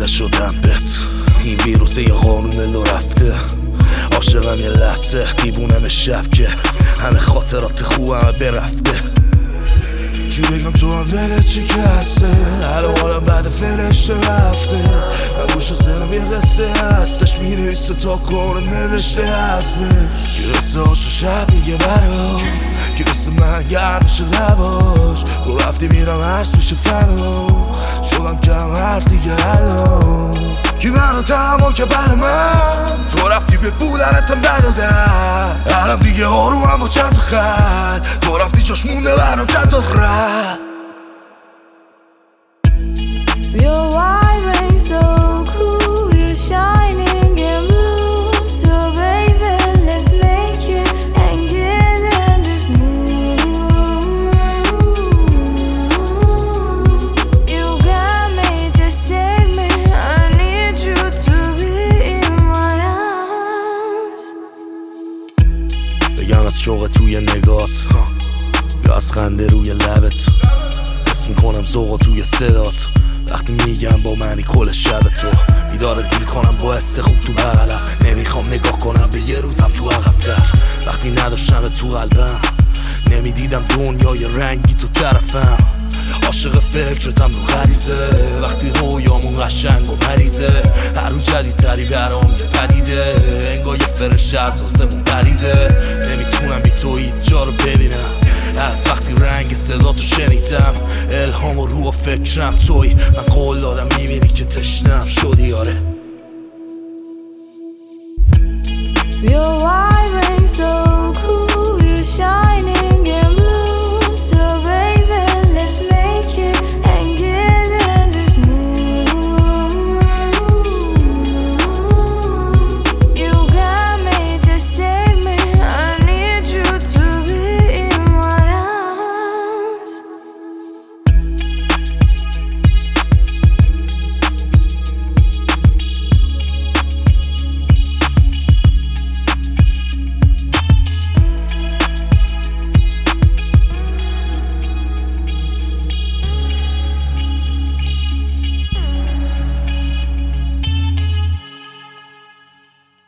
زده شدم بهت. این ویروس یه قانون لو رفته، عاشقم یه لحظه، دیوونم شب که همه خاطرات خوبم برفته. چی بگم تو هم دلت چی که هسته، حالم بعد فرشته رفته. من گوش سرم یه قصه هستش، می‌نویسه تا کنه نوشته اسمش. که قصه هاشو شب میگه برام، که قصه من گرم میشه لباش. تو رفتی میرم عرض میشه فنا، شدم کم حرف دیگه الان. که منو تحمل که بر من، تو رفتی به بودنتم ندادن. الان دیگه آرومم با چند تا خط، تو رفتی جاش مونده برام چند تا خرد. Your wiring so cool, you're shining in blue. So baby, let's make it and get in this mood. You got me, just save me. I need you to be in my arms. بگم از شوق توی نگات، یا از خنده روی لبت. حس میکنم ذوق توی صدات، وقتی میگم با منی کل شب تو. بیدارت میکنم با حس خوب تو بغلم، نمیخوام نگاه کنم به یه روزم تو عقب‌تر. وقتی نداشتم تو قلبم، نمیدیدم دنیای رنگی تو طرفم. عاشق فکرتم رو غریزه، وقتی رویامون قشنگ و مریضه. هر رو جدیدتری برام یه پدیده، انگار یه فرشته از واسمون پریده. نمیتونم بی تو هیچ جا رو ببینم، از وقتی رنگ صداتو شنیدم. الهام و رو و فکرم توی، من قول دادم میبینی که تشنم شدی. آره You're